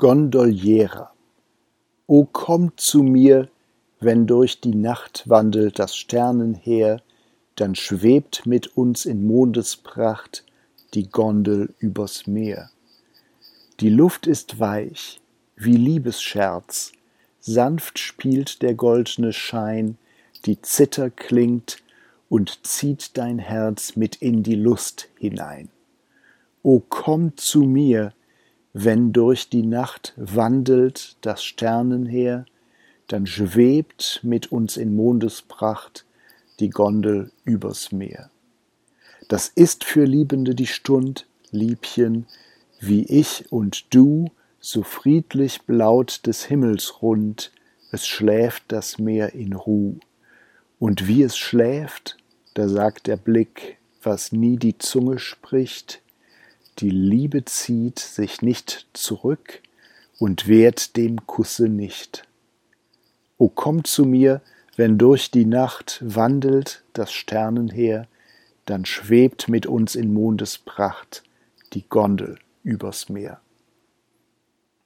Gondoliera. O kommt zu mir, wenn durch die Nacht wandelt das Sternenheer, dann schwebt mit uns in Mondespracht die Gondel übers Meer. Die Luft ist weich, wie Liebesscherz, sanft spielt der goldne Schein, die Zither klingt und zieht dein Herz mit in die Lust hinein. O komm zu mir, wenn durch die Nacht wandelt das Sternenheer, dann schwebt mit uns in Mondespracht die Gondel übers Meer. Das ist für Liebende die Stund, Liebchen, wie ich und du, so friedlich blaut des Himmels rund, es schläft das Meer in Ruh. Und wie es schläft, da sagt der Blick, was nie die Zunge spricht, die Liebe zieht sich nicht zurück und wehrt dem Kusse nicht. O komm zu mir, wenn durch die Nacht wandelt das Sternenheer, dann schwebt mit uns in Mondespracht die Gondel übers Meer.